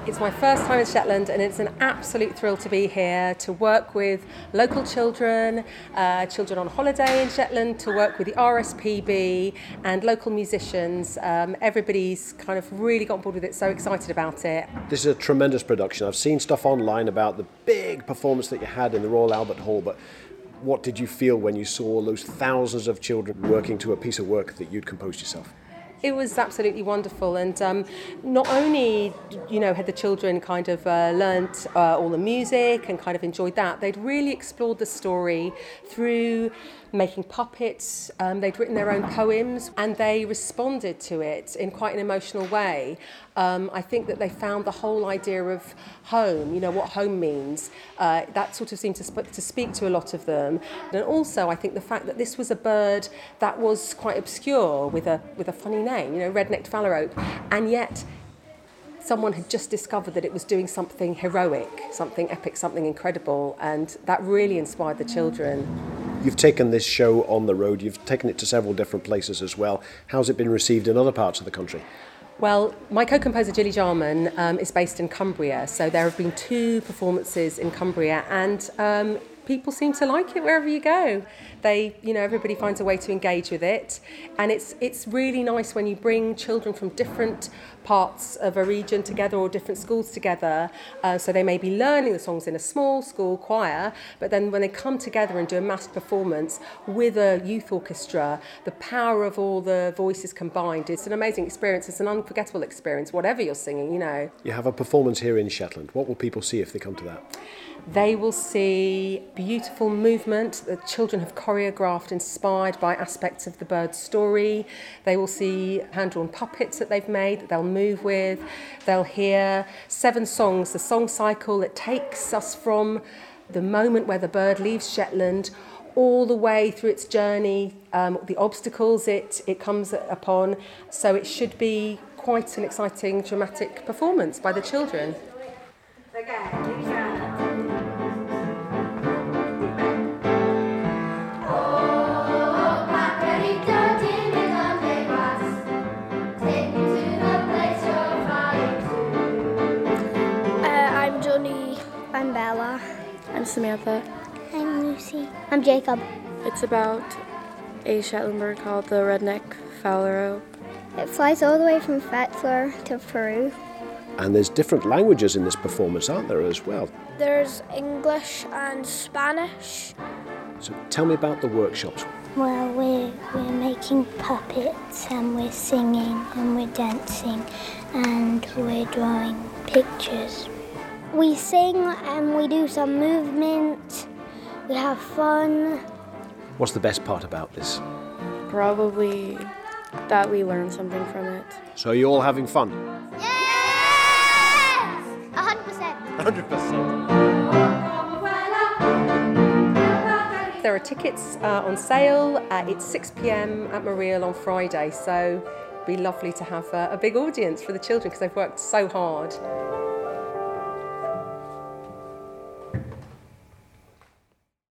It's my first time in Shetland and it's an absolute thrill to be here, to work with local children, children on holiday in Shetland, to work with the RSPB and local musicians. Everybody's kind of really got on board with it, so excited about it. This is a tremendous production. I've seen stuff online about the big performance that you had in the Royal Albert Hall, but what did you feel when you saw those thousands of children working to a piece of work that you'd composed yourself? It was absolutely wonderful, and not only, had the children kind of learnt all the music and kind of enjoyed that, they'd really explored the story through making puppets. They'd written their own poems and they responded to it in quite an emotional way. I think that they found the whole idea of home, what home means. That sort of seemed to speak to a lot of them. And also, I think the fact that this was a bird that was quite obscure with a funny name, red-necked phalarope, and yet someone had just discovered that it was doing something heroic, something epic, something incredible, and that really inspired the children. You've taken this show on the road, you've taken it to several different places as well. How's it been received in other parts of the country? Well, my co-composer Gilly Jarman is based in Cumbria, so there have been 2 performances in Cumbria, and people seem to like it wherever you go. Everybody finds a way to engage with it, and it's really nice when you bring children from different parts of a region together or different schools together. So they may be learning the songs in a small school choir, but then when they come together and do a mass performance with a youth orchestra, the power of all the voices combined, it's an amazing experience. It's an unforgettable experience, whatever you're singing, You have a performance here in Shetland. What will people see if they come to that? They will see beautiful movement that children have choreographed, inspired by aspects of the bird's story. They will see hand-drawn puppets that they've made that they'll move with. They'll hear 7 songs, the song cycle that takes us from the moment where the bird leaves Shetland all the way through its journey, the obstacles it comes upon. So it should be quite an exciting, dramatic performance by the children. I'm Bella. I'm Samantha. I'm Lucy. I'm Jacob. It's about a Shetland bird called the red-necked phalarope. It flies all the way from Fetzler to Peru. And there's different languages in this performance, aren't there, as well? There's English and Spanish. So tell me about the workshops. Well, we're making puppets and we're singing and we're dancing and we're drawing pictures. We sing and we do some movement, we have fun. What's the best part about this? Probably that we learn something from it. So are you all having fun? Yes! 100%. 100%. There are tickets on sale. It's 6 p.m. at Mariel on Friday, so it'd be lovely to have a big audience for the children because they've worked so hard.